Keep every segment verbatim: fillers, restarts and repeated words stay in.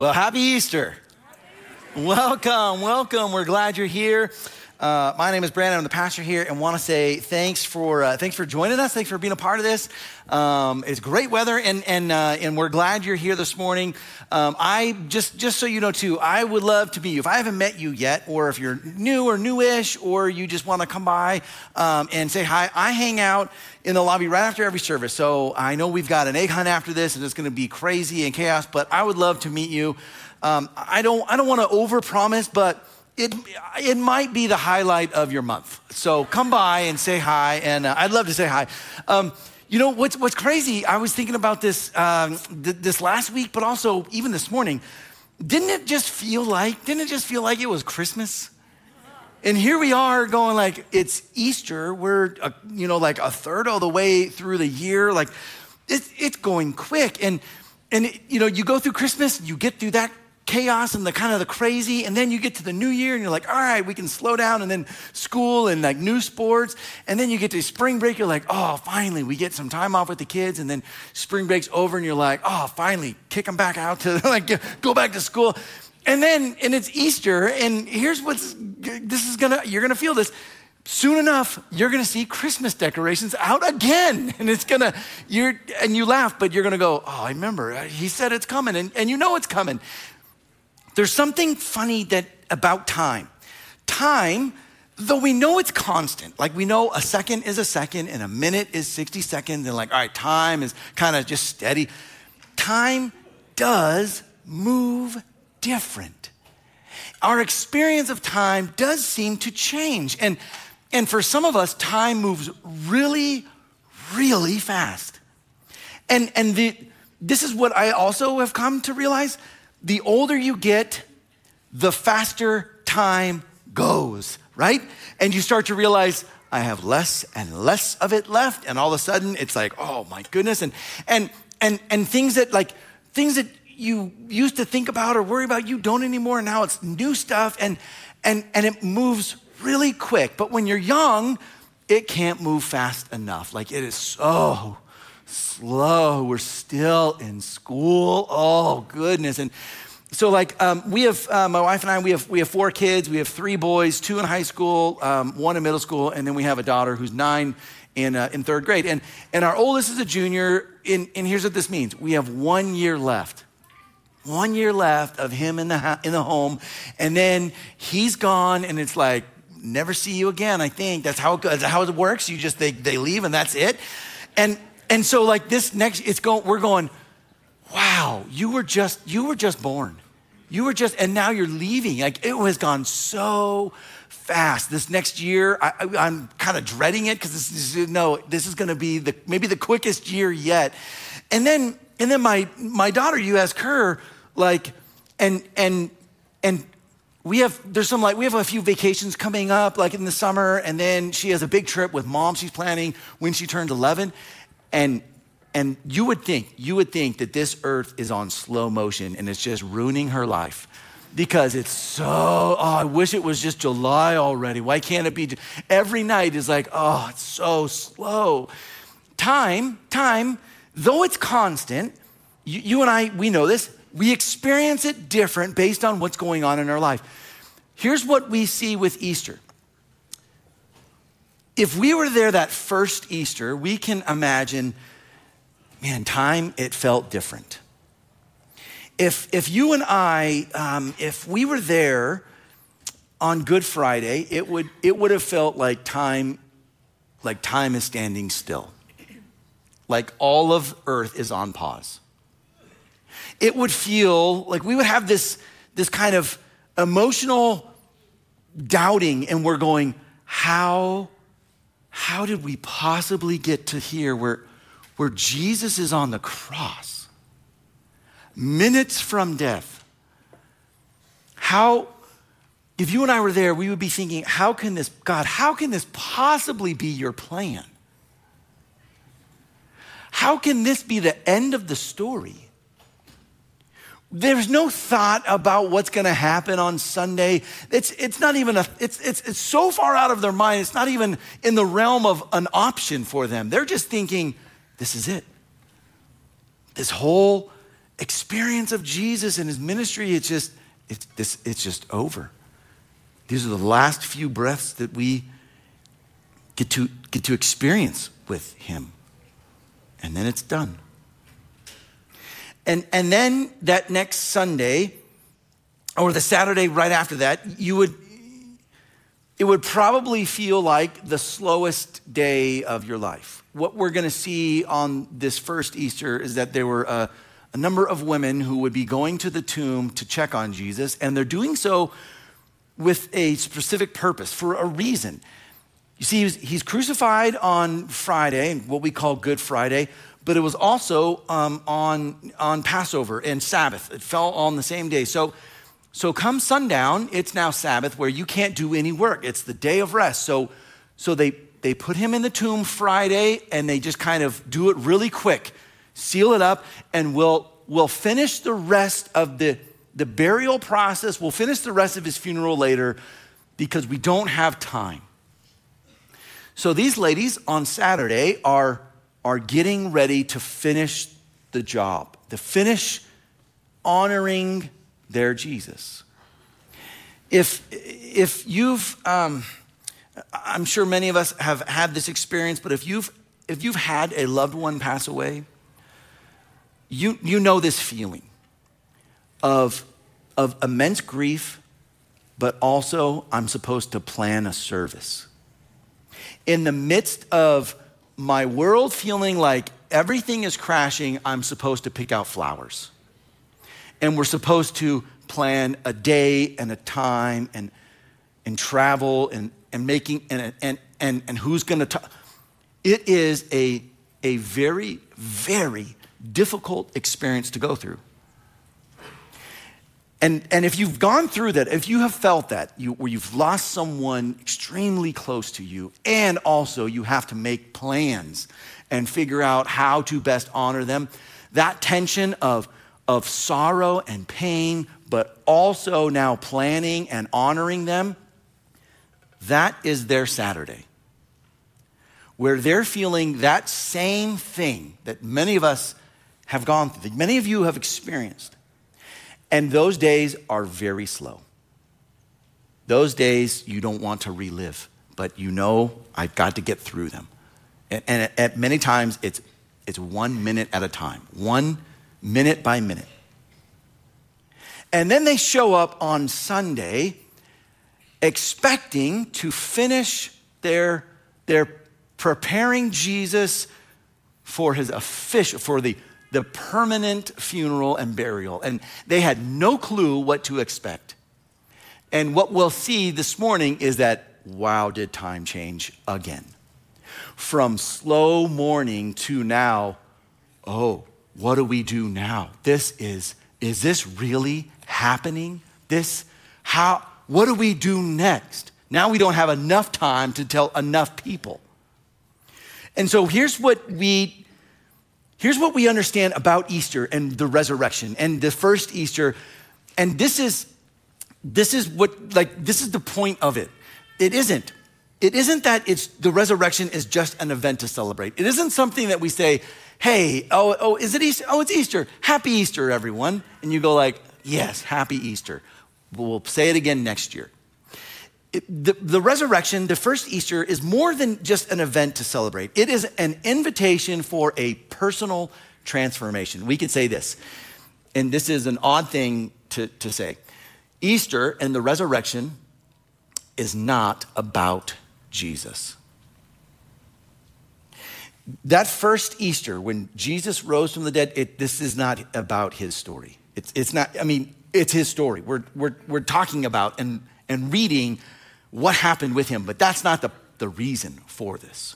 Well, happy Easter. Welcome, welcome. We're glad you're here. Uh, my name is Brandon. I'm the pastor here, and want to say thanks for uh, thanks for joining us. Thanks for being a part of this. Um, it's great weather, and and uh, and we're glad you're here this morning. Um, I just just so you know too, I would love to meet you. If I haven't met you yet, or if you're new or newish, or you just want to come by um, and say hi, I hang out in the lobby right after every service. So I know we've got an egg hunt after this, and it's going to be crazy and chaos. But I would love to meet you. Um, I don't I don't want to overpromise, but It it might be the highlight of your month. So come by and say hi, and uh, I'd love to say hi. Um, you know, what's what's crazy, I was thinking about this um, th- this last week, but also even this morning. Didn't it just feel like, didn't it just feel like it was Christmas? And here we are going like, it's Easter. We're, uh, you know, like a third of the way through the year. Like, it's, it's going quick. And, and it, you know, you go through Christmas, you get through that chaos and the kind of the crazy, and then you get to the new year and you're like, all right, we can slow down, and then school and like new sports, and then you get to spring break, you're like, oh, finally we get some time off with the kids, and then spring break's over and you're like, oh, finally kick them back out to like go back to school, and then and it's Easter, and here's what's this is gonna you're gonna feel this. Soon enough, you're gonna see Christmas decorations out again. And it's gonna, you're and you laugh, but you're gonna go, oh, I remember, he said it's coming, and, and you know it's coming. There's something funny that about time. Time, though we know it's constant, like we know a second is a second and a minute is sixty seconds, and like, all right, time is kind of just steady. Time does move different. Our experience of time does seem to change. And, and for some of us, time moves really, really fast. And, and the, this is what I also have come to realize. The older you get, the faster time goes, right? And you start to realize, I have less and less of it left. And all of a sudden it's like, oh my goodness. And, and, and, and things that like, things that you used to think about or worry about, you don't anymore. Now it's new stuff, and, and, and it moves really quick. But when you're young, it can't move fast enough. Like it is so slow. We're still in school. Oh goodness. And so like um, we have, uh, my wife and I, we have we have four kids. We have three boys, two in high school, um, one in middle school, and then we have a daughter who's nine in uh, in third grade. And and our oldest is a junior. And, and here's what this means. We have one year left. One year left of him in the ha- in the home. And then he's gone, and it's like, never see you again, I think. That's how it, that's how it works. You just, they, they leave and that's it. And And so like this next, it's going, we're going, wow, you were just, you were just born. You were just, and now you're leaving. Like it has gone so fast. This next year, I, I, I'm kind of dreading it because this is, no, this is going to be the, maybe the quickest year yet. And then, and then my, my daughter, you ask her like, and, and, and we have, there's some like, we have a few vacations coming up like in the summer. And then she has a big trip with mom she's planning when she turns eleven. And and you would think, you would think that this earth is on slow motion and it's just ruining her life because it's so, oh, I wish it was just July already. Why can't it be? Every night is like, oh, it's so slow. Time, time, though it's constant, you, you and I, we know this, we experience it different based on what's going on in our life. Here's what we see with Easter. If we were there that first Easter, we can imagine, man, time, it felt different. If if you and I, um, if we were there on Good Friday, it would it would have felt like time, like time is standing still. Like all of earth is on pause. It would feel like we would have this, this kind of emotional doubting, and we're going, how How did we possibly get to here where, where Jesus is on the cross, minutes from death? How, if you and I were there, we would be thinking, how can this, God, how can this possibly be your plan? How can this be the end of the story? There's no thought about what's going to happen on Sunday. It's it's not even a, it's, it's, it's so far out of their mind. It's not even in the realm of an option for them. They're just thinking, this is it. This whole experience of Jesus and his ministry, it's just, it's, this, it's just over. These are the last few breaths that we get to, get to experience with him. And then it's done. And, and then that next Sunday, or the Saturday right after that, you would, it would probably feel like the slowest day of your life. What we're gonna see on this first Easter is that there were a, a number of women who would be going to the tomb to check on Jesus, and they're doing so with a specific purpose, for a reason. You see, he's, he's crucified on Friday, what we call Good Friday, but it was also um, on, on Passover and Sabbath. It fell on the same day. So, so come sundown, it's now Sabbath, where you can't do any work. It's the day of rest. So, so they, they put him in the tomb Friday, and they just kind of do it really quick, seal it up, and we'll, we'll finish the rest of the, the burial process. We'll finish the rest of his funeral later because we don't have time. So these ladies on Saturday are, are getting ready to finish the job, to finish honoring their Jesus. If, if you've, um, I'm sure many of us have had this experience, but if you've, if you've had a loved one pass away, you, you know this feeling of, of immense grief, but also I'm supposed to plan a service. In the midst of my world feeling like everything is crashing, I'm supposed to pick out flowers. And we're supposed to plan a day and a time and, and travel and, and making, and, and, and, and who's gonna talk. It is a, a very, very difficult experience to go through. And, and if you've gone through that, if you have felt that, you, where you've lost someone extremely close to you, and also you have to make plans and figure out how to best honor them, that tension of, of sorrow and pain, but also now planning and honoring them, that is their Saturday. Where they're feeling that same thing that many of us have gone through, that many of you have experienced. And those days are very slow. Those days you don't want to relive, but you know I've got to get through them. And, and at many times it's, it's one minute at a time, one minute by minute. And then they show up on Sunday expecting to finish their, their preparing Jesus for his official, for the the permanent funeral and burial. And they had no clue what to expect. And what we'll see this morning is that, wow, did time change again. From slow mourning to now, oh, what do we do now? This is, is this really happening? This, how, what do we do next? Now we don't have enough time to tell enough people. And so here's what we Here's what we understand about Easter and the resurrection and the first Easter. And this is, this is what, like, this is the point of it. It isn't. It isn't that it's, the resurrection is just an event to celebrate. It isn't something that we say, hey, oh, oh, is it Easter? Oh, it's Easter. Happy Easter, everyone. And you go like, yes, happy Easter. We'll say it again next year. It, the, the resurrection, the first Easter, is more than just an event to celebrate. It is an invitation for a personal transformation. We could say this, and this is an odd thing to, to say. Easter and the resurrection is not about Jesus. That first Easter, when Jesus rose from the dead, it, this is not about his story. It's, it's not, I mean, it's his story. We're, we're, we're talking about and, and reading what happened with him, but that's not the, the reason for this.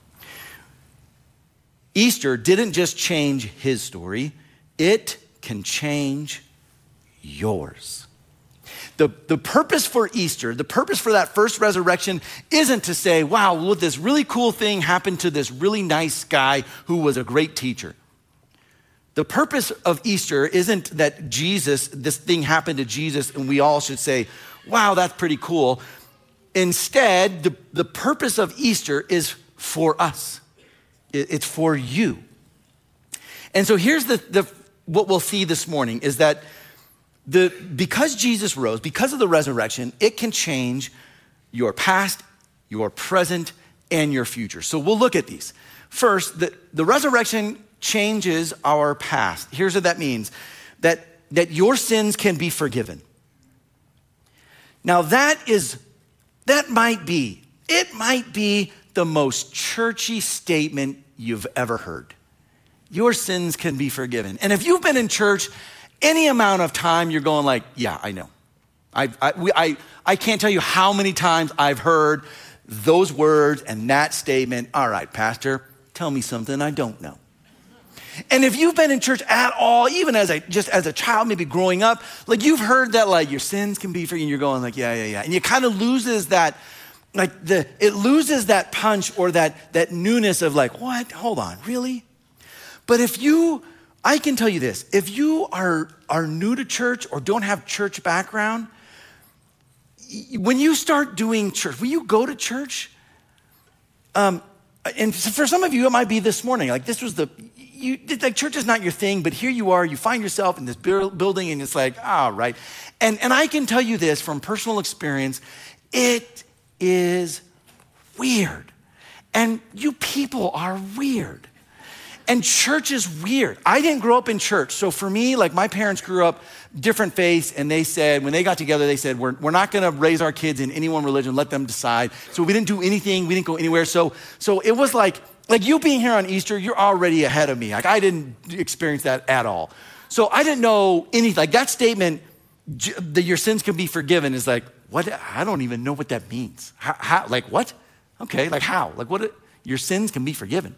Easter didn't just change his story, it can change yours. The, the purpose for Easter, the purpose for that first resurrection isn't to say, wow, look, this really cool thing happened to this really nice guy who was a great teacher. The purpose of Easter isn't that Jesus, this thing happened to Jesus and we all should say, wow, that's pretty cool. Instead, the, the purpose of Easter is for us. It, it's for you. And so here's the, the, what we'll see this morning is that the because Jesus rose, because of the resurrection, it can change your past, your present, and your future. So we'll look at these. First, the, the resurrection changes our past. Here's what that means, that, that your sins can be forgiven. Now that is, that might be, it might be the most churchy statement you've ever heard. Your sins can be forgiven. And if you've been in church any amount of time, you're going like, yeah, I know. I, I, we, I, I can't tell you how many times I've heard those words and that statement. All right, pastor, tell me something I don't know. And if you've been in church at all, even as a, just as a child, maybe growing up, like you've heard that like your sins can be forgiven, you're going like, yeah, yeah, yeah. And it kind of loses that, like the, it loses that punch or that, that newness of like, what, hold on, really? But if you, I can tell you this, if you are, are new to church or don't have church background, when you start doing church, when you go to church, um, and for some of you, it might be this morning, like this was the, you like church is not your thing, but here you are, you find yourself in this building and it's like, all right. And, and I can tell you this from personal experience, it is weird. And you people are weird. And church is weird. I didn't grow up in church. So for me, like my parents grew up different faiths and they said, when they got together, they said, we're, we're not gonna raise our kids in any one religion, let them decide. So we didn't do anything, we didn't go anywhere. So, so it was like, like you being here on Easter, you're already ahead of me. Like I didn't experience that at all. So I didn't know anything. Like that statement, that your sins can be forgiven is like, what? I don't even know what that means. How, how like what? Okay, like how? Like what? Your sins can be forgiven.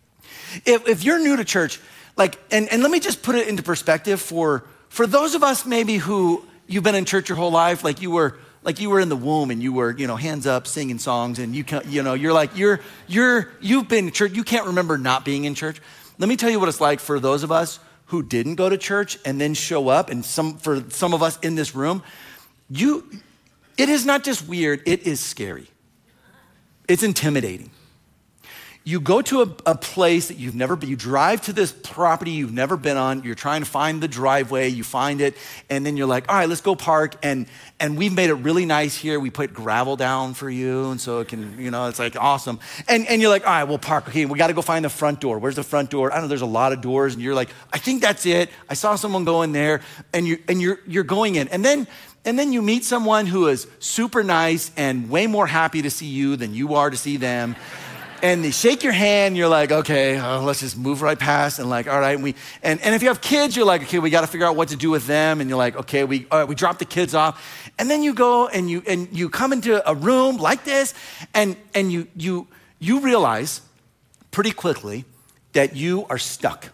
If, if you're new to church, like, and, and let me just put it into perspective for, for those of us maybe who you've been in church your whole life, like you were, like you were in the womb and you were, you know, hands up singing songs and you can, you know, you're like, you're, you're, you've been in church. You can't remember not being in church. Let me tell you what it's like for those of us who didn't go to church and then show up. And some, for some of us in this room, you, it is not just weird, it is scary. It's intimidating. You go to a, a place that you've never been, you drive to this property you've never been on, you're trying to find the driveway, you find it, and then you're like, all right, let's go park, and and we've made it really nice here. We put gravel down for you, and so it can, you know, it's like awesome. And and you're like, all right, we'll park, okay, we gotta go find the front door. Where's the front door? I don't know, there's a lot of doors, and you're like, I think that's it. I saw someone go in there, and you and you're you're going in. And then and then you meet someone who is super nice and way more happy to see you than you are to see them. And they shake your hand, you're like, okay, uh, let's just move right past. And like, all right, and we, and, and if you have kids, you're like, okay, we got to figure out what to do with them. And you're like, okay, we, all right, we drop the kids off. And then you go and you, and you come into a room like this and, and you, you, you realize pretty quickly that you are stuck.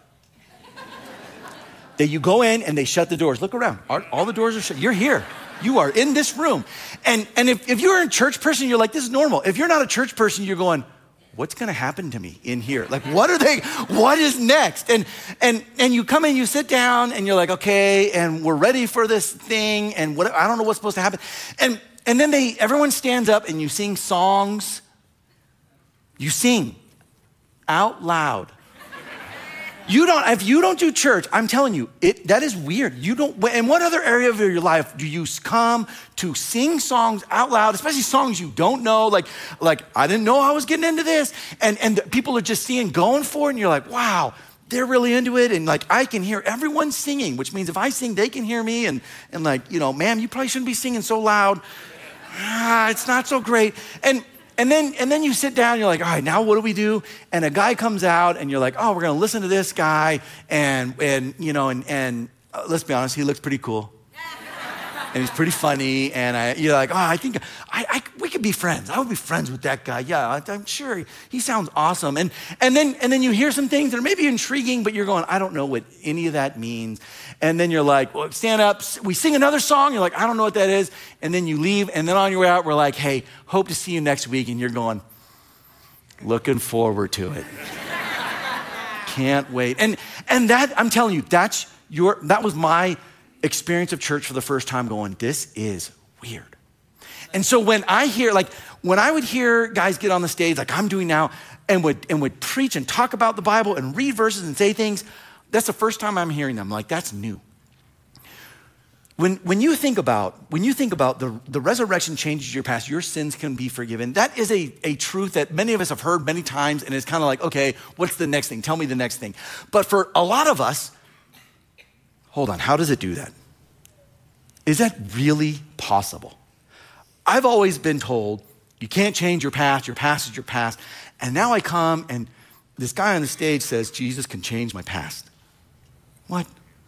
That you go in and they shut the doors. Look around, all, all the doors are shut. You're here. You are in this room. And, and if, if you're a church person, you're like, this is normal. If you're not a church person, you're going, what's going to happen to me in here? Like, what are they, what is next? And, and, and you come in, you sit down and you're like, okay, and we're ready for this thing. And what, I don't know what's supposed to happen. And, and then they, everyone stands up and you sing songs. You sing out loud. You don't, if you don't do church, I'm telling you, it that is weird. You don't, in what other area of your life do you come to sing songs out loud, especially songs you don't know? Like, like I didn't know I was getting into this. And, and the people are just singing, going for it. And you're like, wow, they're really into it. And like, I can hear everyone singing, which means if I sing, they can hear me. And, and like, you know, ma'am, you probably shouldn't be singing so loud. Ah, it's not so great. And, And then, and then you sit down, you're like, all right, now what do we do? And a guy comes out and you're like, oh, we're gonna listen to this guy. And, and you know, and, and uh, let's be honest, he looks pretty cool. And he's pretty funny. And I, you're like, oh, I think I, I, we could be friends. I would be friends with that guy. Yeah, I, I'm sure he sounds awesome. And, and, then, and then you hear some things that are maybe intriguing, but you're going, I don't know what any of that means. And then you're like, well, stand up. We sing another song. You're like, I don't know what that is. And then you leave. And then on your way out, we're like, hey, hope to see you next week. And you're going, looking forward to it. Can't wait. And, and that, I'm telling you, that's your, that was my experience of church for the first time, going, this is weird. And so when I hear, like, when I would hear guys get on the stage like I'm doing now and would and would preach and talk about the Bible and read verses and say things, That's the first time I'm hearing them. Like, that's new. When, when you think about, when you think about the, the resurrection changes your past, your sins can be forgiven. That is a, a truth that many of us have heard many times, and it's kind of like, okay, what's the next thing? Tell me the next thing. But for a lot of us, hold on, how does it do that? Is that really possible? I've always been told, you can't change your past, your past is your past. And now I come and this guy on the stage says, Jesus can change my past. What?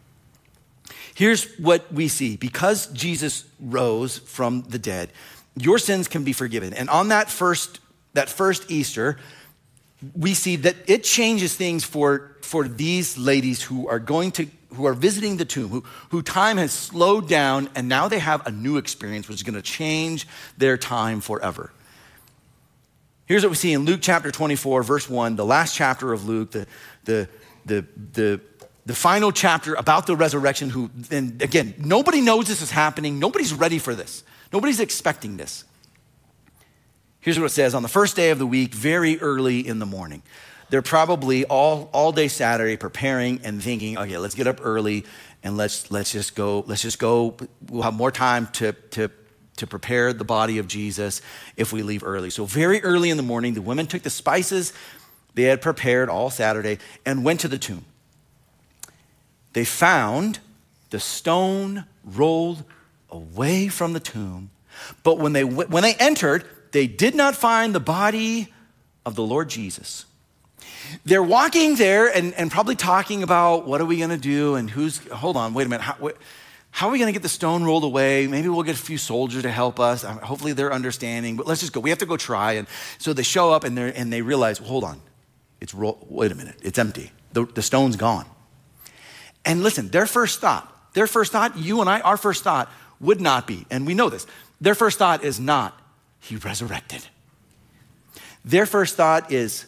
Here's what we see. Because Jesus rose from the dead, your sins can be forgiven. And on that first, that first Easter, we see that it changes things for, for these ladies who are going to, who are visiting the tomb, who, who time has slowed down, and now they have a new experience which is going to change their time forever. Here's what we see in Luke chapter twenty-four, verse one, the last chapter of Luke, the, the, the, the, the final chapter about the resurrection. Who, and again, nobody knows this is happening. Nobody's ready for this. Nobody's expecting this. Here's what it says. On the first day of the week, very early in the morning, they're probably all, all day Saturday preparing and thinking, okay, let's get up early and let's, let's just go, let's just go. We'll have more time to, to, to prepare the body of Jesus if we leave early. So very early in the morning, the women took the spices they had prepared all Saturday and went to the tomb. They found the stone rolled away from the tomb, but when they, when they entered, they did not find the body of the Lord Jesus. They're walking there and, and probably talking about what are we going to do and who's, hold on, wait a minute. How, wh- how are we going to get the stone rolled away? Maybe we'll get a few soldiers to help us. Um, hopefully they're understanding, but let's just go. We have to go try. And so they show up and, and they realize, well, hold on, it's ro- wait a minute, it's empty. The, the stone's gone. And listen, their first thought, their first thought, you and I, our first thought would not be, and we know this, their first thought is not, he resurrected. Their first thought is,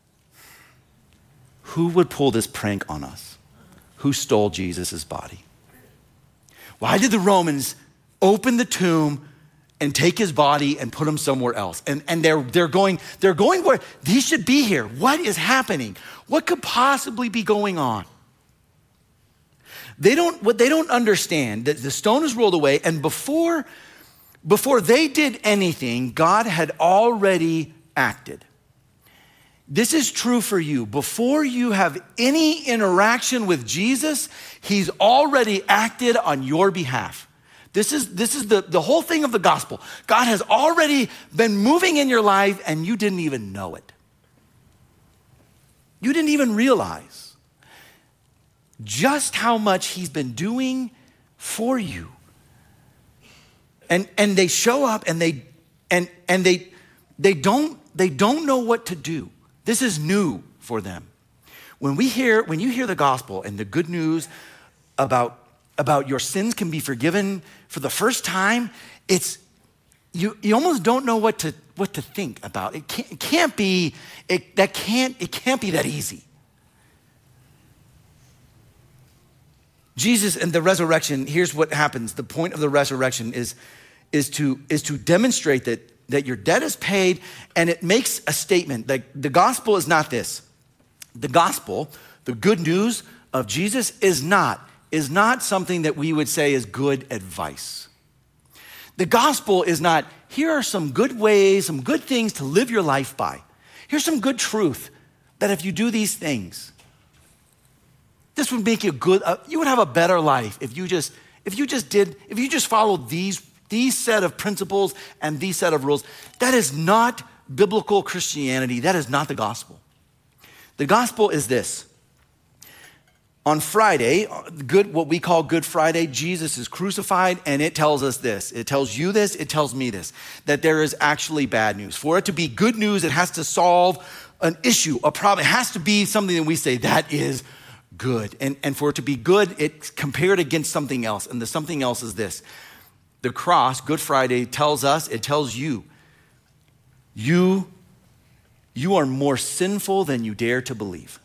who would pull this prank on us? Who stole Jesus' body? Why did the Romans open the tomb and take his body and put him somewhere else? And, and they're, they're going, they're going where he should be here. What is happening? What could possibly be going on? They don't, what they don't understand that the stone is rolled away, and before, before they did anything, God had already acted. This is true for you. Before you have any interaction with Jesus, he's already acted on your behalf. This is, this is the, the whole thing of the gospel. God has already been moving in your life and you didn't even know it. You didn't even realize just how much he's been doing for you. And, and they show up and they, and, and they, they don't, they don't know what to do. This is new for them. When we hear, when you hear the gospel and the good news about, about your sins can be forgiven for the first time, it's, you, you almost don't know what to, what to think about. It can't, it can't be, it, that can't, it can't be that easy. Jesus and the resurrection, here's what happens. The point of the resurrection is, is, to, is to demonstrate that, that your debt is paid, and it makes a statement. Like, the gospel is not this. The gospel, the good news of Jesus is not, is not something that we would say is good advice. The gospel is not, here are some good ways, some good things to live your life by. Here's some good truth that if you do these things, this would make you good. Uh, you would have a better life if you just, if you just did, if you just followed these, these set of principles and these set of rules. That is not biblical Christianity. That is not the gospel. The gospel is this. On Friday, good, what we call Good Friday, Jesus is crucified, and it tells us this. It tells you this, it tells me this, that there is actually bad news. For it to be good news, it has to solve an issue, a problem. It has to be something that we say, that is good. And, and for it to be good, it's compared against something else. And the something else is this. The cross, Good Friday, tells us, it tells you, you, you are more sinful than you dare to believe.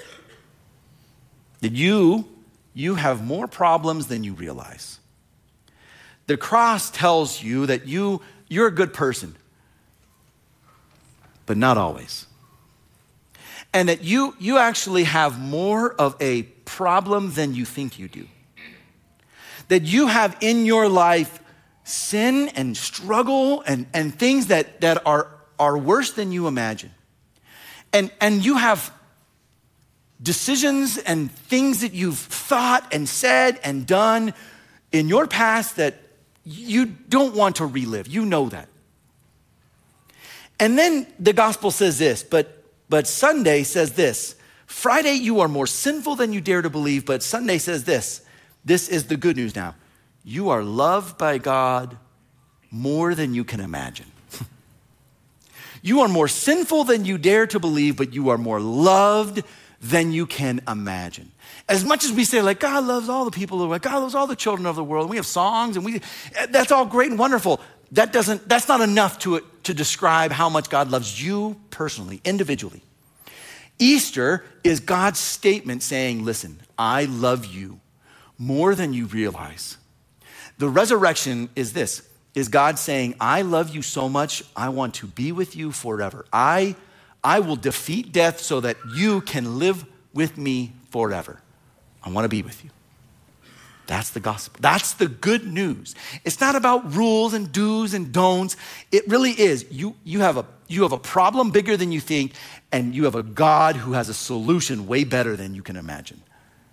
That you, you have more problems than you realize. The cross tells you that you, you're a good person, but not always. and that you, you actually have more of a problem than you think you do. That you have in your life sin and struggle and, and things that, that are, are worse than you imagine. And, and you have decisions and things that you've thought and said and done in your past that you don't want to relive. You know that. And then the gospel says this, but, but Sunday says this. Friday, you are more sinful than you dare to believe, but Sunday says this. This is the good news now. You are loved by God more than you can imagine. You are more sinful than you dare to believe, but you are more loved than you can imagine. As much as we say, like, God loves all the people, like, God loves all the children of the world, and we have songs, and we that's all great and wonderful. That doesn't, that's not enough to, to describe how much God loves you personally, individually. Easter is God's statement saying, listen, I love you more than you realize. The resurrection is this, is God saying, I love you so much, I want to be with you forever. I, I will defeat death so that you can live with me forever. I want to be with you. That's the gospel. That's the good news. It's not about rules and do's and don'ts. It really is. You, you, have a, you have a problem bigger than you think, and you have a God who has a solution way better than you can imagine.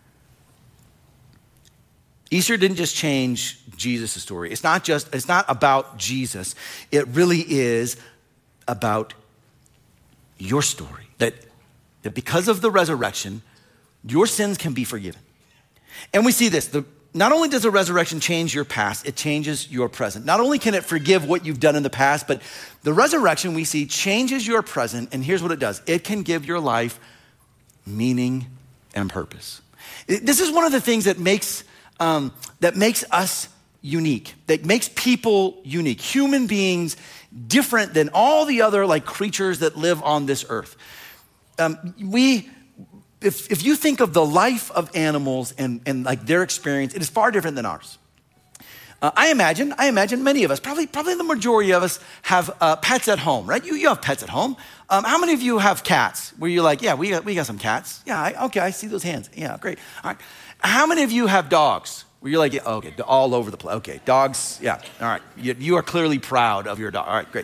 Easter didn't just change Jesus' story. It's not just, it's not about Jesus. It really is about your story. That, that because of the resurrection, your sins can be forgiven. And we see this, the, not only does the resurrection change your past, it changes your present. Not only can it forgive what you've done in the past, but the resurrection we see changes your present, and here's what it does. It can give your life meaning and purpose. This is one of the things that makes Um, that makes us unique, that makes people unique, human beings different than all the other like creatures that live on this earth. Um, we, if, if you think of the life of animals and, and like their experience, it is far different than ours. Uh, I imagine, I imagine many of us, probably, probably the majority of us have uh, pets at home, right? You, you have pets at home. Um, how many of you have cats where you're like, yeah, we got, we got some cats. Yeah, I, okay, I see those hands. Yeah, great. All right. How many of you have dogs where you're like, yeah, okay, all over the place. Okay, dogs, yeah, all right. You, you are clearly proud of your dog. All right, great.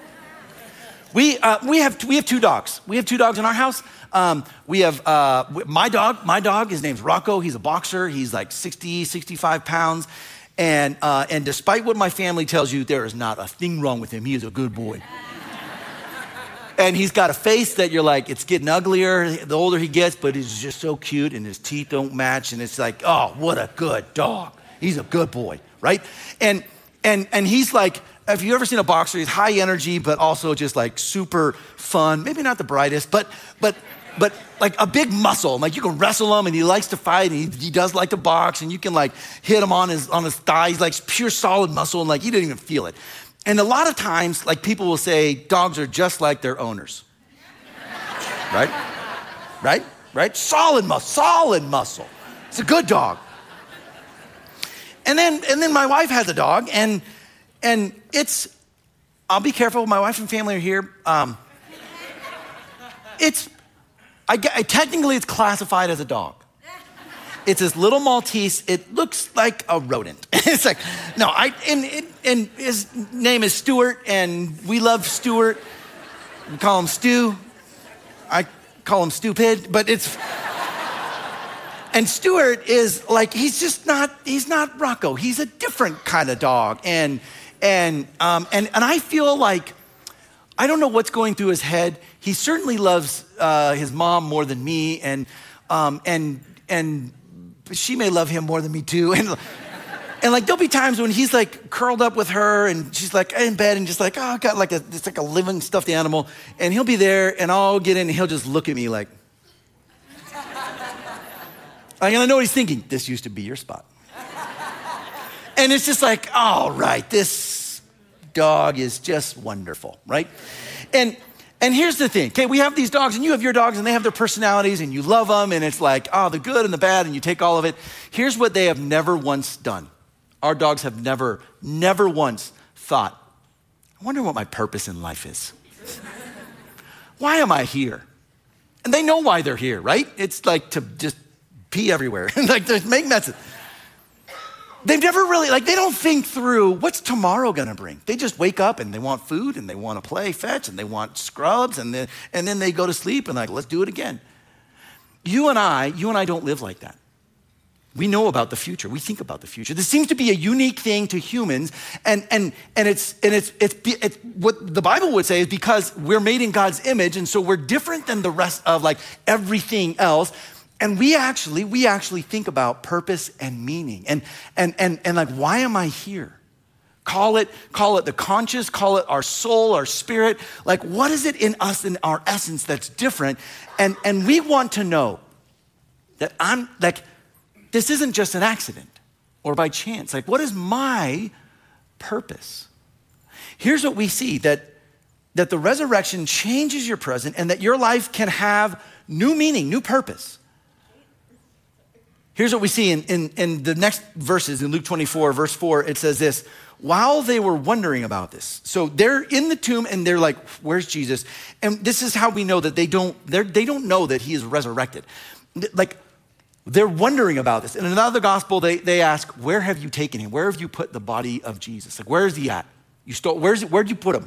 We uh, we have we have two dogs. We have two dogs in our house. Um, we have uh, my dog. My dog, his name's Rocco. He's a boxer. He's like sixty, sixty-five pounds. And uh, and despite what my family tells you, there is not a thing wrong with him. He is a good boy. And he's got a face that you're like, it's getting uglier the older he gets, but he's just so cute and his teeth don't match. And it's like, oh, what a good dog. He's a good boy, right? And and and he's like, have you ever seen a boxer? He's high energy, but also just like super fun. Maybe not the brightest, but but but like a big muscle. Like you can wrestle him and he likes to fight and he, he does like to box and you can like hit him on his on his thigh. He's like pure solid muscle and like he didn't even feel it. And a lot of times, like people will say, dogs are just like their owners. Right? Right? Right? Solid muscle, solid muscle. It's a good dog. And then and then my wife has a dog, and and it's, I'll be careful, my wife and family are here. Um, it's, I, I technically it's classified as a dog. It's this little Maltese. It looks like a rodent. It's like, no, I, and, and, and his name is Stuart, and we love Stuart. We call him Stu. I call him stupid, but it's, and Stuart is like, he's just not, he's not Rocco. He's a different kind of dog. And, and, um, and, and I feel like, I don't know what's going through his head. He certainly loves uh, his mom more than me, and, um, and, and, she may love him more than me too. And, and like, there'll be times when he's like curled up with her and she's like in bed and just like, oh, I got like a, it's like a living stuffed animal. And he'll be there and I'll get in and he'll just look at me like, like, and I know what he's thinking. This used to be your spot. And it's just like, all right, this dog is just wonderful, right? And And here's the thing, okay, we have these dogs and you have your dogs and they have their personalities and you love them and it's like, oh, the good and the bad and you take all of it. Here's what they have never once done. Our dogs have never, never once thought, I wonder what my purpose in life is. Why am I here? And they know why they're here, right? It's like to just pee everywhere, like to make messes. They've never really, like they don't think through what's tomorrow gonna bring. They just wake up and they want food and they wanna play fetch and they want scrubs and then, and then they go to sleep and like, let's do it again. You and I, you and I don't live like that. We know about the future. We think about the future. This seems to be a unique thing to humans, and and and it's and it's it's, it's what the Bible would say is because we're made in God's image, and so we're different than the rest of like everything else. And we actually we actually think about purpose and meaning, and and and and like, why am I here? Call it call it the conscious, call it our soul, our spirit. Like, what is it in us, in our essence, that's different? And and we want to know that I'm like. This isn't just an accident or by chance. Like, what is my purpose? Here's what we see, that, that the resurrection changes your present and that your life can have new meaning, new purpose. Here's what we see in, in, in the next verses in Luke twenty-four, verse four, it says this, while they were wondering about this. So they're in the tomb and they're like, where's Jesus? And this is how we know that they don't, they don't know that he is resurrected. Like, they're wondering about this. In another gospel, they, they ask, where have you taken him? Where have you put the body of Jesus? Like, where is he at? You stole, where's it, where'd you put him?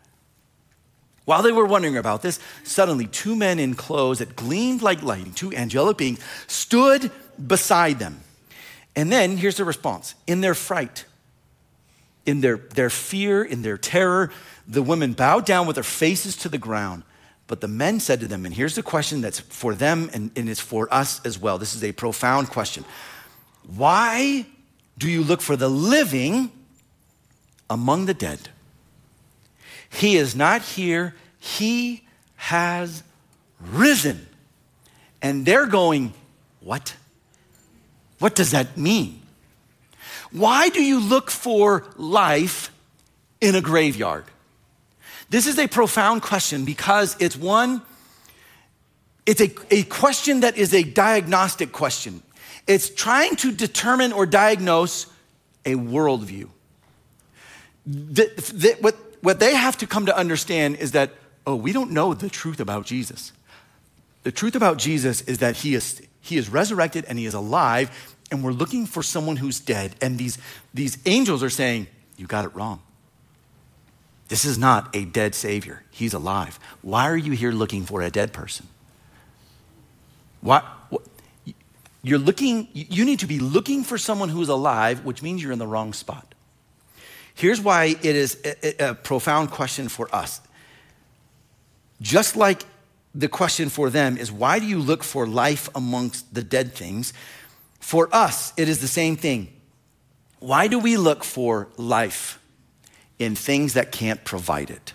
While they were wondering about this, suddenly two men in clothes that gleamed like lightning, two angelic beings, stood beside them. And then here's the response. In their fright, in their, their fear, in their terror, the women bowed down with their faces to the ground. But the men said to them, and here's the question that's for them and, and it's for us as well. This is a profound question. Why do you look for the living among the dead? He is not here. He has risen. And they're going, what? What does that mean? Why do you look for life in a graveyard? This is a profound question because it's one, it's a, a question that is a diagnostic question. It's trying to determine or diagnose a worldview. The, the, what, what they have to come to understand is that, oh, we don't know the truth about Jesus. The truth about Jesus is that he is, he is resurrected and he is alive, and we're looking for someone who's dead. And these, these angels are saying, you got it wrong. This is not a dead Savior. He's alive. Why are you here looking for a dead person? Why? What, you're looking, you need to be looking for someone who's alive, which means you're in the wrong spot. Here's why it is a, a profound question for us. Just like the question for them is, why do you look for life amongst the dead things? For us, it is the same thing. Why do we look for life in things that can't provide it?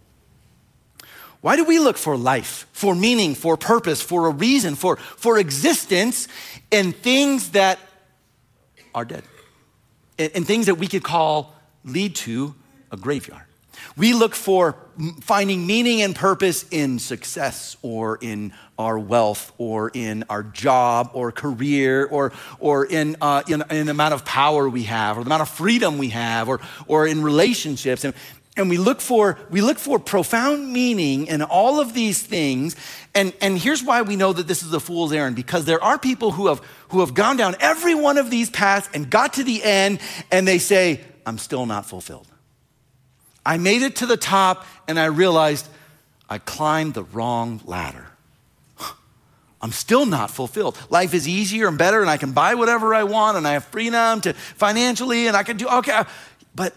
Why do we look for life, for meaning, for purpose, for a reason, for, for existence in things that are dead? In, in things that we could call lead to a graveyard. We look for finding meaning and purpose in success or in our wealth or in our job or career or, or in, uh, in, in the amount of power we have or the amount of freedom we have or, or in relationships. And, and we look for, we look for profound meaning in all of these things. And, and here's why we know that this is a fool's errand, because there are people who have, who have gone down every one of these paths and got to the end and they say, I'm still not fulfilled. I made it to the top and I realized I climbed the wrong ladder. I'm still not fulfilled. Life is easier and better and I can buy whatever I want and I have freedom to financially and I can do, okay, but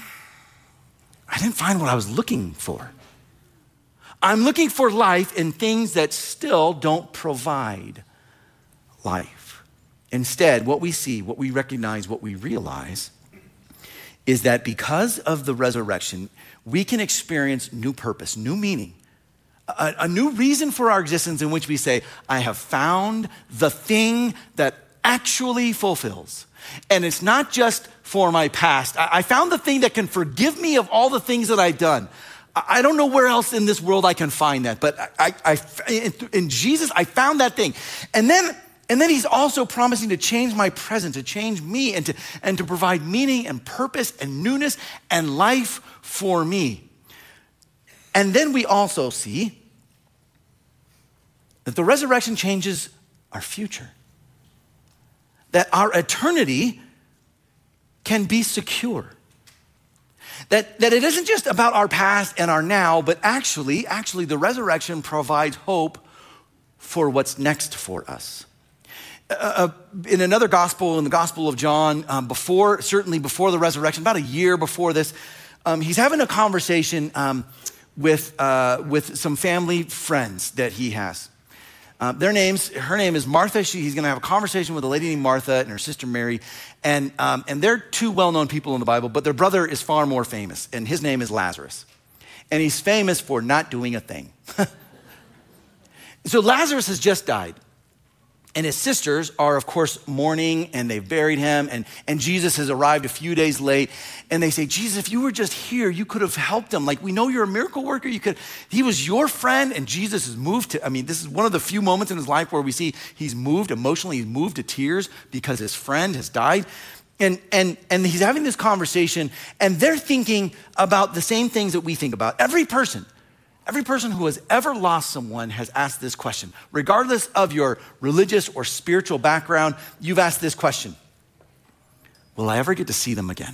I didn't find what I was looking for. I'm looking for life in things that still don't provide life. Instead, what we see, what we recognize, what we realize is that because of the resurrection, we can experience new purpose, new meaning, a, a new reason for our existence in which we say, I have found the thing that actually fulfills. And it's not just for my past. I, I found the thing that can forgive me of all the things that I've done. I, I don't know where else in this world I can find that, but I, I, I in, in Jesus, I found that thing. And then And then he's also promising to change my present, to change me and to, and to provide meaning and purpose and newness and life for me. And then we also see that the resurrection changes our future. That our eternity can be secure. That, that it isn't just about our past and our now, but actually, actually the resurrection provides hope for what's next for us. Uh, in another gospel, in the Gospel of John, um, before, certainly before the resurrection, about a year before this, um, he's having a conversation um, with, uh, with some family friends that he has. Uh, their names, her name is Martha. She, he's going to have a conversation with a lady named Martha and her sister Mary. And, um, and they're two well-known people in the Bible, but their brother is far more famous, and his name is Lazarus. And he's famous for not doing a thing. So Lazarus has just died. And his sisters are, of course, mourning, and they've buried him. And, and Jesus has arrived a few days late. And they say, Jesus, if you were just here, you could have helped him. Like, we know you're a miracle worker. You could. He was your friend, and Jesus is moved to, I mean, this is one of the few moments in his life where we see he's moved emotionally. He's moved to tears because his friend has died. And, and, and he's having this conversation, and they're thinking about the same things that we think about. Every person. Every person who has ever lost someone has asked this question. Regardless of your religious or spiritual background, you've asked this question. Will I ever get to see them again?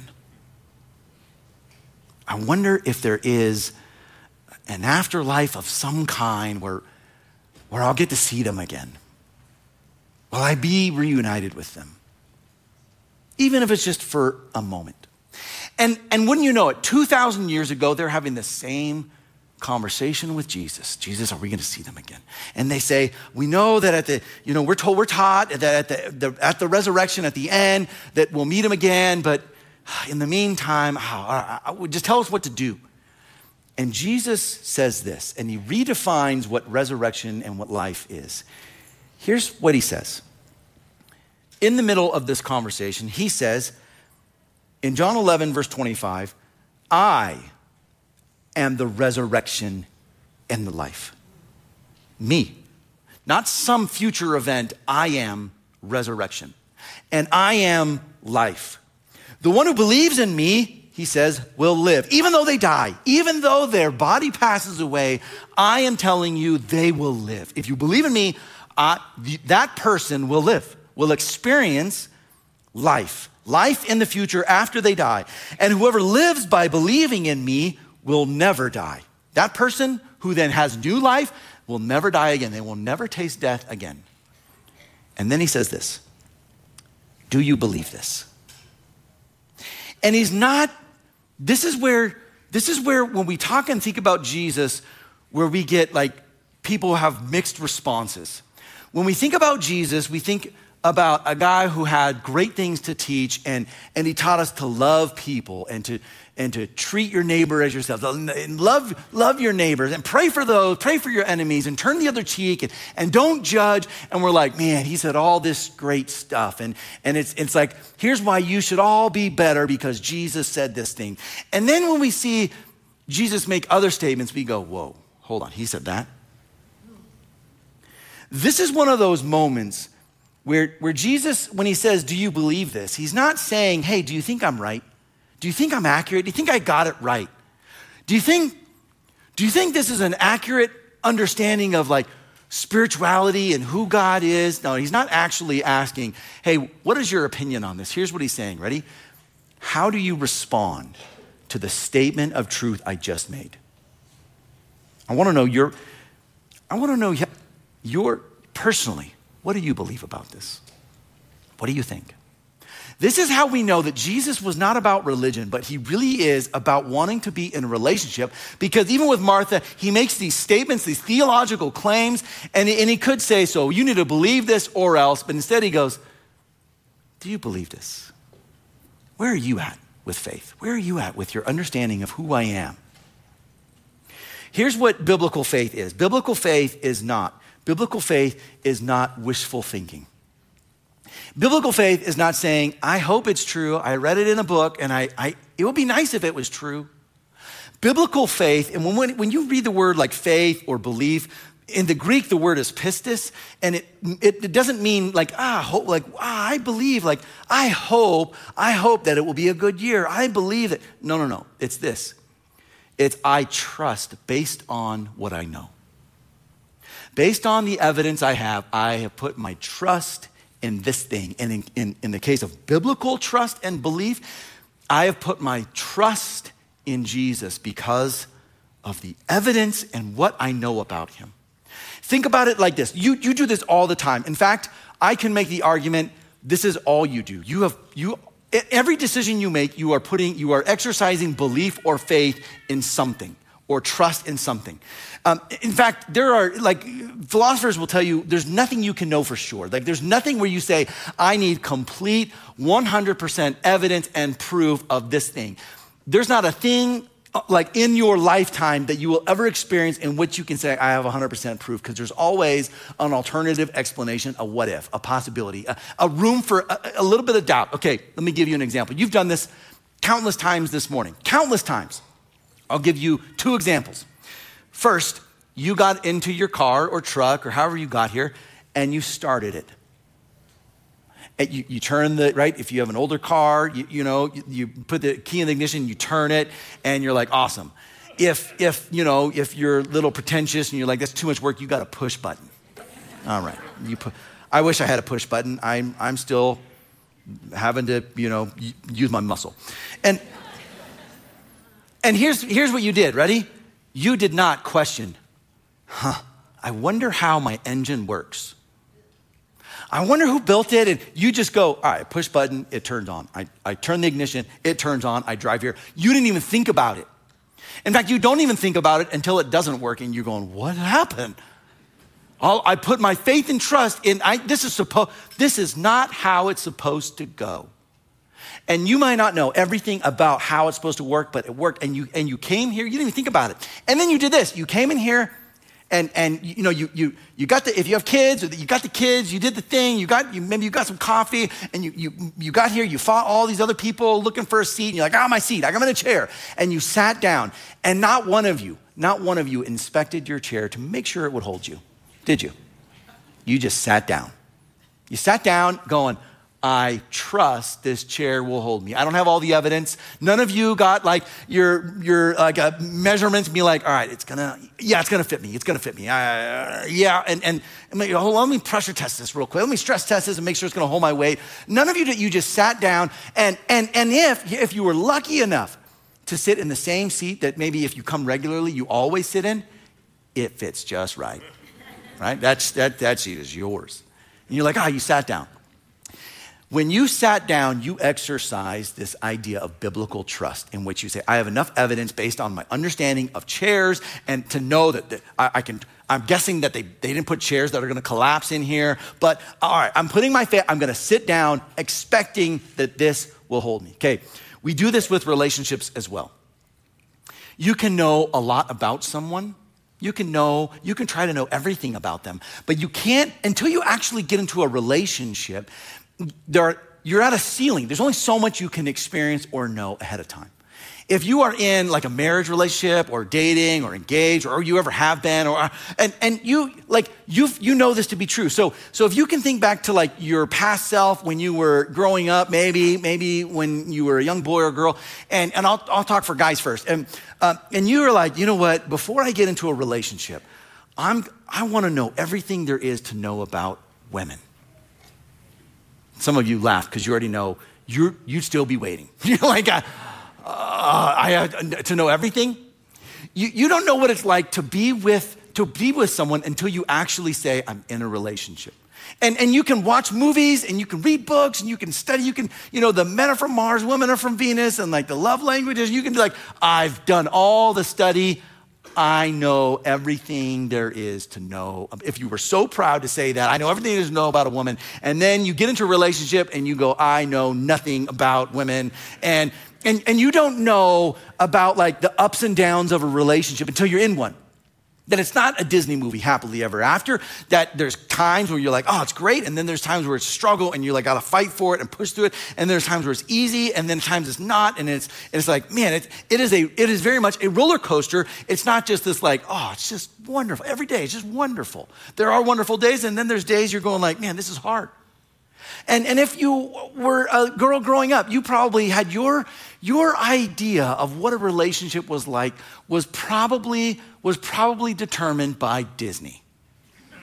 I wonder if there is an afterlife of some kind where, where I'll get to see them again. Will I be reunited with them? Even if it's just for a moment. And, and wouldn't you know it, two thousand years ago, they're having the same conversation with Jesus. Jesus, are we going to see them again? And they say, we know that at the, you know, we're told, we're taught that at the, the at the resurrection, at the end, that we'll meet him again. But in the meantime, oh, just tell us what to do. And Jesus says this, and he redefines what resurrection and what life is. Here's what he says. In the middle of this conversation, he says, in John eleven, verse twenty-five, I am the resurrection and the life. Me. Not some future event. I am resurrection. And I am life. The one who believes in me, he says, will live. Even though they die, even though their body passes away, I am telling you they will live. If you believe in me, uh, that person will live, will experience life. Life in the future after they die. And whoever lives by believing in me will never die. That person who then has new life will never die again. They will never taste death again. And then he says this, do you believe this? And he's not, this is where, this is where when we talk and think about Jesus, where we get like, people have mixed responses. When we think about Jesus, we think about a guy who had great things to teach, and, and he taught us to love people and to, and to treat your neighbor as yourself. And love, love your neighbors and pray for those, pray for your enemies and turn the other cheek and, and don't judge. And we're like, man, he said all this great stuff. And, and it's, it's like, here's why you should all be better because Jesus said this thing. And then when we see Jesus make other statements, we go, whoa, hold on, he said that? This is one of those moments where, where Jesus, when he says, do you believe this? He's not saying, hey, do you think I'm right? Do you think I'm accurate? Do you think I got it right? Do you think, do you think this is an accurate understanding of like spirituality and who God is? No, he's not actually asking, hey, what is your opinion on this? Here's what he's saying, ready? How do you respond to the statement of truth I just made? I wanna know your, I wanna know your, personally, what do you believe about this? What do you think? This is how we know that Jesus was not about religion, but he really is about wanting to be in a relationship, because even with Martha, he makes these statements, these theological claims, and, and he could say, so you need to believe this or else, but instead he goes, do you believe this? Where are you at with faith? Where are you at with your understanding of who I am? Here's what biblical faith is. Biblical faith is not. Biblical faith is not wishful thinking. Biblical faith is not saying, I hope it's true. I read it in a book and I, I it would be nice if it was true. Biblical faith, and when, when you read the word like faith or belief, in the Greek, the word is pistis, and it, it, it doesn't mean like, ah, hope, like, ah, I believe, like, I hope, I hope that it will be a good year. I believe that. No, no, no. It's this. It's I trust based on what I know. Based on the evidence I have, I have put my trust in this thing. And in, in, in the case of biblical trust and belief, I have put my trust in Jesus because of the evidence and what I know about him. Think about it like this. You, you do this all the time. In fact, I can make the argument, this is all you do. You have, you, every decision you make, you are putting, you are exercising belief or faith in something or trust in something. Um, in fact, there are, like, philosophers will tell you there's nothing you can know for sure. Like, there's nothing where you say, I need complete one hundred percent evidence and proof of this thing. There's not a thing like in your lifetime that you will ever experience in which you can say, I have one hundred percent proof, because there's always an alternative explanation, a what if, a possibility, a, a room for a, a little bit of doubt. Okay, let me give you an example. You've done this countless times this morning, countless times. I'll give you two examples. First, you got into your car or truck or however you got here and you started it. And you, you turn the, right, if you have an older car, you, you know, you, you put the key in the ignition, you turn it, and you're like, awesome. If, if you know, if you're a little pretentious and you're like, that's too much work, you got a push button. All right. You put, I wish I had a push button. I'm, I'm still having to, you know, use my muscle. And, and here's, here's what you did, ready? You did not question, huh, I wonder how my engine works. I wonder who built it, and you just go, all right, push button, it turns on. I, I turn the ignition, it turns on, I drive here. You didn't even think about it. In fact, you don't even think about it until it doesn't work, and you're going, what happened? I'll, I put my faith and trust in, I, this is supposed, this is not how it's supposed to go. And you might not know everything about how it's supposed to work, but it worked, and you and you came here, you didn't even think about it. And then you did this, you came in here, And, and you know, you, you, you got the, if you have kids, or you got the kids, you did the thing, you got, you, maybe you got some coffee, and you, you, you got here, you fought all these other people looking for a seat, and you're like, ah, oh, my seat, I'm in a chair. And you sat down, and not one of you, not one of you inspected your chair to make sure it would hold you, did you? You just sat down. You sat down going, I trust this chair will hold me. I don't have all the evidence. None of you got like your your like uh, measurements and be like, all right, it's gonna, yeah, it's gonna fit me. It's gonna fit me. Uh, yeah, and and, and maybe, hold on, let me pressure test this real quick. Let me stress test this and make sure it's gonna hold my weight. None of you that you just sat down and and and if if you were lucky enough to sit in the same seat that maybe if you come regularly you always sit in, it fits just right, right? That's that that seat is yours, and you're like, ah, oh, you sat down. When you sat down, you exercised this idea of biblical trust in which you say, I have enough evidence based on my understanding of chairs and to know that, that I, I can, I'm guessing that they, they didn't put chairs that are gonna collapse in here, but all right, I'm putting my faith, I'm gonna sit down expecting that this will hold me. Okay, we do this with relationships as well. You can know a lot about someone. You can know, you can try to know everything about them, but you can't, until you actually get into a relationship, There are, you're at a ceiling. There's only so much you can experience or know ahead of time. If you are in like a marriage relationship or dating or engaged or you ever have been, or and and you like you you know this to be true. So so if you can think back to like your past self when you were growing up, maybe maybe when you were a young boy or girl, and and I'll I'll talk for guys first, and um, and you were like, you know what? Before I get into a relationship, I'm I want to know everything there is to know about women. Some of you laugh because you already know you're, you'd still be waiting. You're like, uh, uh, I have to know everything. You, you don't know what it's like to be with to be with someone until you actually say, I'm in a relationship. And, and you can watch movies and you can read books and you can study. You can, you know, the men are from Mars, women are from Venus, and like the love languages. You can be like, I've done all the study. I know everything there is to know. If you were so proud to say that, I know everything there is to know about a woman, and then you get into a relationship and you go, I know nothing about women, and and and you don't know about like the ups and downs of a relationship until you're in one. That it's not a Disney movie, happily ever after, that there's times where you're like, oh, it's great, and then there's times where it's struggle, and you're like, gotta fight for it and push through it, and there's times where it's easy, and then times it's not, and it's it's like, man, it, it is a it is very much a roller coaster. It's not just this like, oh, it's just wonderful. Every day, it's just wonderful. There are wonderful days, and then there's days you're going like, man, this is hard. And, and if you were a girl growing up, you probably had your, your idea of what a relationship was like was probably, was probably determined by Disney.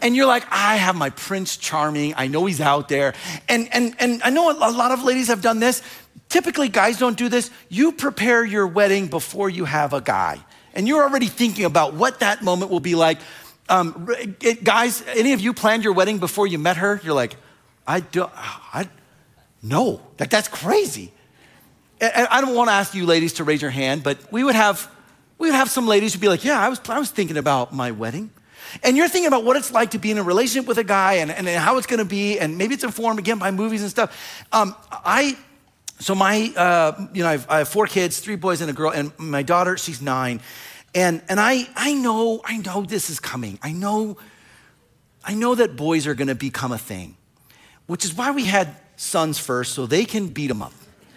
and you're like, I have my Prince Charming. I know he's out there. And, and, and I know a lot of ladies have done this. Typically, guys don't do this. You prepare your wedding before you have a guy. And you're already thinking about what that moment will be like. Um, it, guys, any of you planned your wedding before you met her? You're like, I don't, I, no, like that's crazy. And I don't want to ask you ladies to raise your hand, but we would have, we would have some ladies who'd be like, yeah, I was, I was thinking about my wedding. And you're thinking about what it's like to be in a relationship with a guy and, and how it's going to be. And maybe it's informed again by movies and stuff. Um, I, so my, uh, you know, I have, I have four kids, three boys and a girl, and my daughter, she's nine. And, and I, I know, I know this is coming. I know, I know that boys are going to become a thing, which is why we had sons first, so they can beat them up.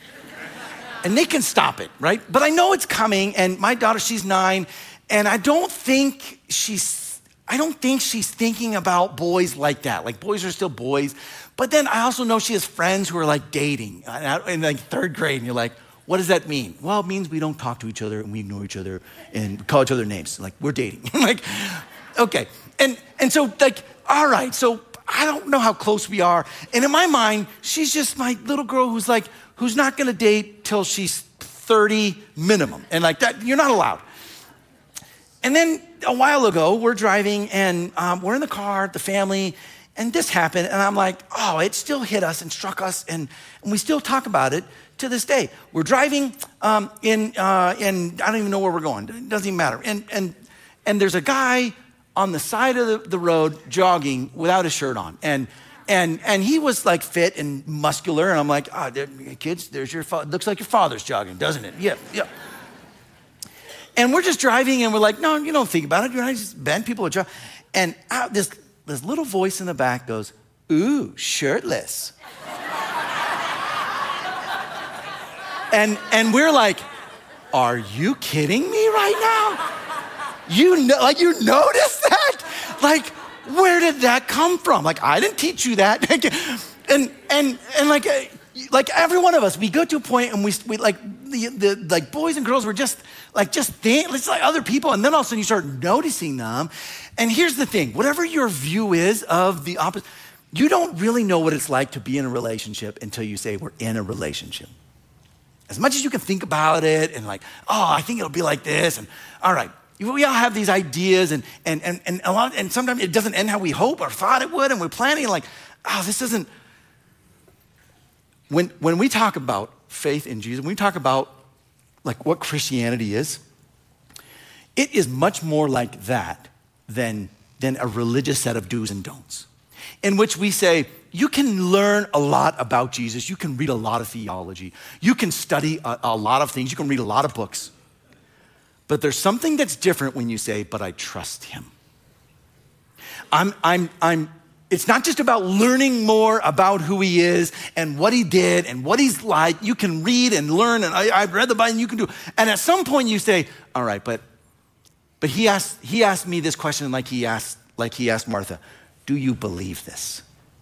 And they can stop it, right? But I know it's coming, and my daughter, she's nine, and I don't think she's, I don't think she's thinking about boys like that. Like, boys are still boys. But then I also know she has friends who are like dating in like third grade, and you're like, what does that mean? Well, it means we don't talk to each other, and we ignore each other, and call each other names. Like, we're dating. Like, okay. And, and so, like, all right, so I don't know how close we are. And in my mind, she's just my little girl who's like, who's not gonna date till she's thirty minimum. And like that, you're not allowed. And then a while ago, we're driving and um, we're in the car, the family, and this happened. And I'm like, oh, it still hit us and struck us. And, and we still talk about it to this day. We're driving um, in, uh, in, I don't even know where we're going. It doesn't even matter. And, and, and there's a guy on the side of the, the road jogging without a shirt on. And And and he was like fit and muscular, and I'm like, ah, oh, kids, there's your father. Looks like your father's jogging, doesn't it? Yeah, yeah. And we're just driving, and we're like, no, you don't think about it. You're not just bent people are jogging. And out, this this little voice in the back goes, ooh, shirtless. and and we're like, are you kidding me right now? You know, like you noticed that, like. Where did that come from? Like, I didn't teach you that. and and and like like every one of us, we go to a point and we, we like the, the like boys and girls were just like just think, it's like other people, and then all of a sudden you start noticing them. And here's the thing: whatever your view is of the opposite, you don't really know what it's like to be in a relationship until you say we're in a relationship. As much as you can think about it and like, oh, I think it'll be like this, and all right. We all have these ideas, and and and and a lot, and sometimes it doesn't end how we hope or thought it would, and we're planning like, oh, this isn't. When when we talk about faith in Jesus, when we talk about like what Christianity is, it is much more like that than than a religious set of do's and don'ts, in which we say you can learn a lot about Jesus, you can read a lot of theology, you can study a, a lot of things, you can read a lot of books. But there's something that's different when you say, but I trust him. I'm, I'm, I'm, it's not just about learning more about who he is and what he did and what he's like. You can read and learn, and I, I've read the Bible, and you can do. And at some point you say, all right, but, but he asked, he asked me this question like he asked, like he asked Martha, do you believe this?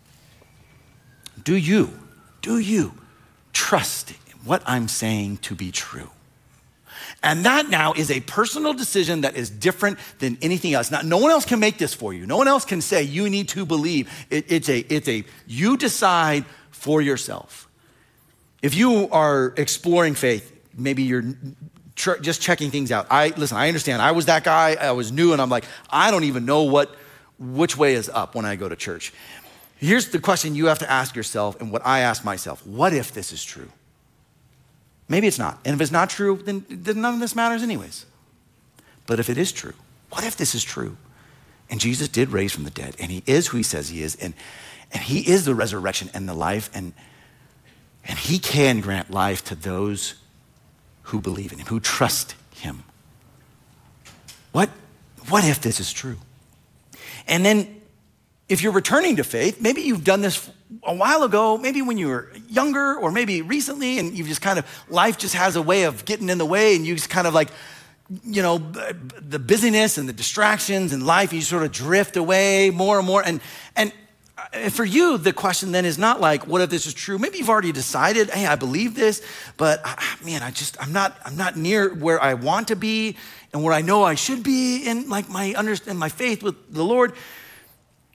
Do you, do you trust what I'm saying to be true? And that now is a personal decision that is different than anything else. Now, no one else can make this for you. No one else can say you need to believe. It, it's a, it's a, you decide for yourself. If you are exploring faith, maybe you're tr- just checking things out. I listen, I understand. I was that guy. I was new, and I'm like, I don't even know what, which way is up when I go to church. Here's the question you have to ask yourself, and what I ask myself: what if this is true? Maybe it's not. And if it's not true, then, then none of this matters anyways. But if it is true, what if this is true? And Jesus did raise from the dead, and he is who he says he is, and, and he is the resurrection and the life, and, and he can grant life to those who believe in him, who trust him. What, what if this is true? And then if you're returning to faith, maybe you've done this a while ago, maybe when you were younger, or maybe recently, and you've just kind of, life just has a way of getting in the way, and you just kind of like, you know, the busyness and the distractions in life, you sort of drift away more and more. And, and for you, the question then is not like, what if this is true? Maybe you've already decided, hey, I believe this, but man, I just, I'm not, I'm not near where I want to be and where I know I should be in like my understand my faith with the Lord.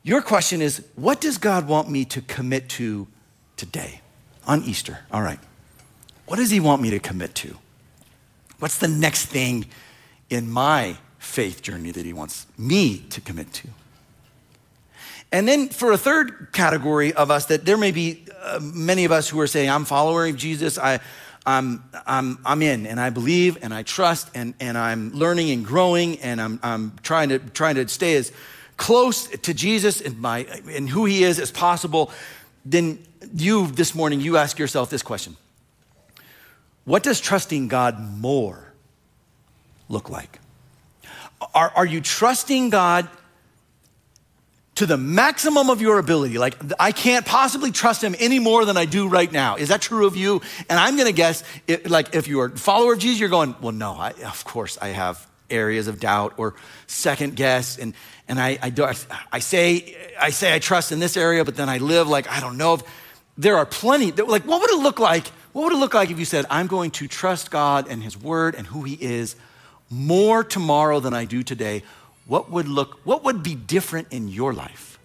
Your question is, what does God want me to commit to today on Easter? All right. What does he want me to commit to? What's the next thing in my faith journey that he wants me to commit to? And then for a third category of us, that there may be uh, many of us who are saying, I'm following Jesus, I, I'm, I'm, I'm in, and I believe, and I trust, and, and I'm learning and growing, and I'm, I'm trying to trying to stay as close to Jesus and my and who he is as possible. Then you, this morning, you ask yourself this question. What does trusting God more look like? Are, are you trusting God to the maximum of your ability? Like, I can't possibly trust him any more than I do right now. Is that true of you? And I'm gonna guess, it, like if you're a follower of Jesus, you're going, well, no, I, of course I have areas of doubt or second guess. And, and I, I, do, I, I say I say I trust in this area, but then I live like, I don't know. If, there are plenty, like what would it look like? What would it look like if you said, I'm going to trust God and his word and who he is more tomorrow than I do today? What would look, what would be different in your life?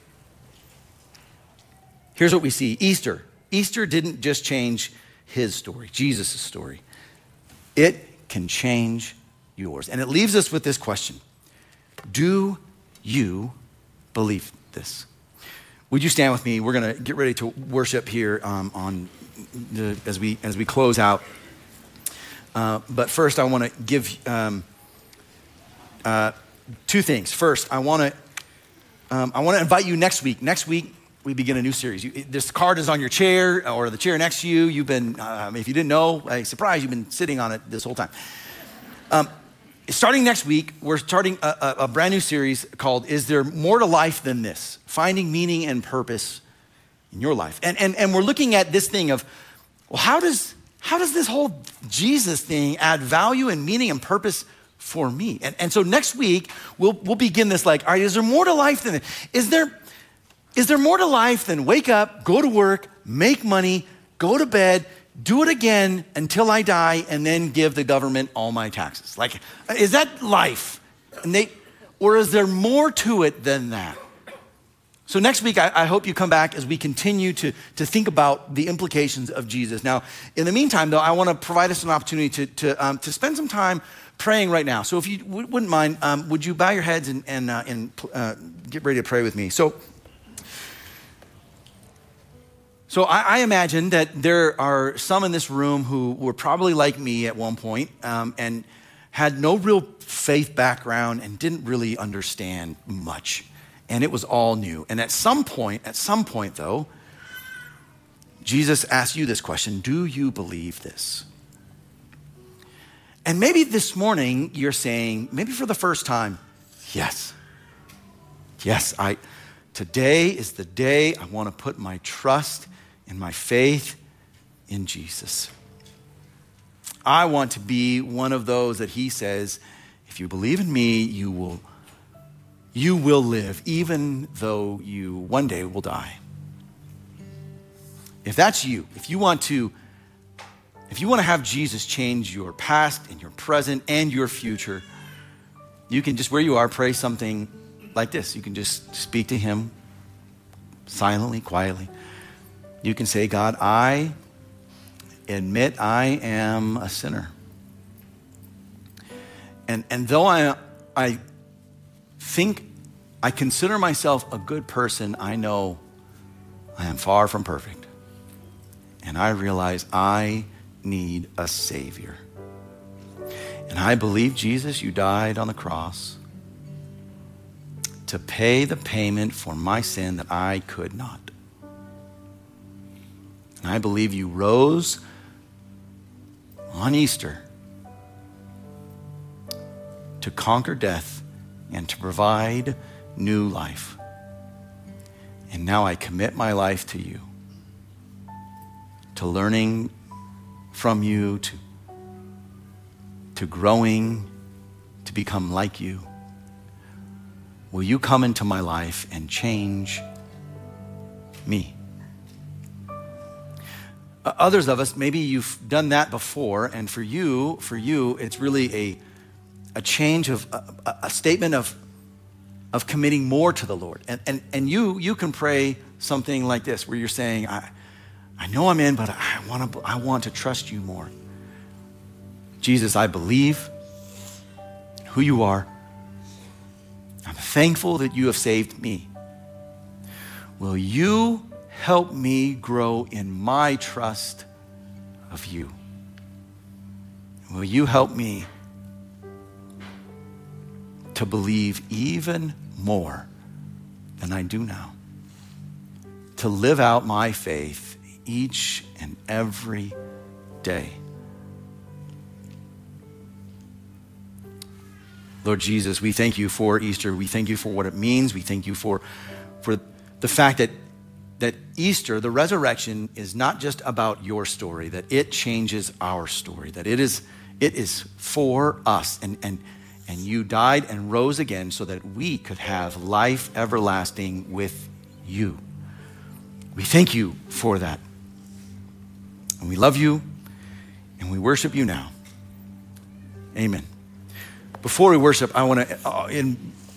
Here's what we see. Easter. Easter didn't just change his story, Jesus' story. It can change yours. And it leaves us with this question. Do you believe this? Would you stand with me? We're going to get ready to worship here um, on the, as we as we close out. Uh, but first, I want to give um, uh, two things. First, I want to um, I want to invite you next week. Next week, we begin a new series. You, this card is on your chair or the chair next to you. You've been, um, if you didn't know, I'm surprised you've been sitting on it this whole time. Um, starting next week, we're starting a, a, a brand new series called "Is There More to Life Than This?" Finding meaning and purpose in your life. And, and, and we're looking at this thing of, well, how does, how does this whole Jesus thing add value and meaning and purpose for me? And, and so next week, we'll, we'll begin this like, all right, is there more to life than this? Is there, is there more to life than wake up, go to work, make money, go to bed, do it again until I die, and then give the government all my taxes? Like, is that life? And they, or is there more to it than that? So next week, I, I hope you come back as we continue to, to think about the implications of Jesus. Now, in the meantime, though, I want to provide us an opportunity to, to, um, to spend some time praying right now. So if you w- wouldn't mind, um, would you bow your heads and, and, uh, and uh, get ready to pray with me? So, so I, I imagine that there are some in this room who were probably like me at one point, um, and had no real faith background and didn't really understand much. And it was all new. And at some point, at some point though, Jesus asked you this question: do you believe this? And maybe this morning you're saying, maybe for the first time, yes. Yes, I, today is the day I want to put my trust and my faith in Jesus. I want to be one of those that he says, if you believe in me, you will You will live, even though you one day will die. If that's you, if you want to, if you want to have Jesus change your past and your present and your future, you can just, where you are, pray something like this. You can just speak to him silently, quietly. You can say, God, I admit I am a sinner. And, and though I, I think I consider myself a good person, I know I am far from perfect. And I realize I need a Savior. And I believe, Jesus, you died on the cross to pay the payment for my sin that I could not. And I believe you rose on Easter to conquer death and to provide new life. And now I commit my life to you, to learning from you, to, to growing, to become like you. Will you come into my life and change me? Others of us, maybe you've done that before, and for you, for you, it's really a, a change of, a, a statement of, of committing more to the Lord. And, and, and you, you can pray something like this, where you're saying, I, I know I'm in, but I want to, I want to trust you more. Jesus, I believe who you are. I'm thankful that you have saved me. Will you help me grow in my trust of you? Will you help me to believe even more than I do now? To live out my faith each and every day. Lord Jesus, we thank you for Easter. We thank you for what it means. We thank you for, for the fact that, that Easter, the resurrection, is not just about your story, that it changes our story, that it is, it is for us. And, and, and you died and rose again so that we could have life everlasting with you. We thank you for that. And we love you and we worship you now. Amen. Before we worship, I want to, uh, in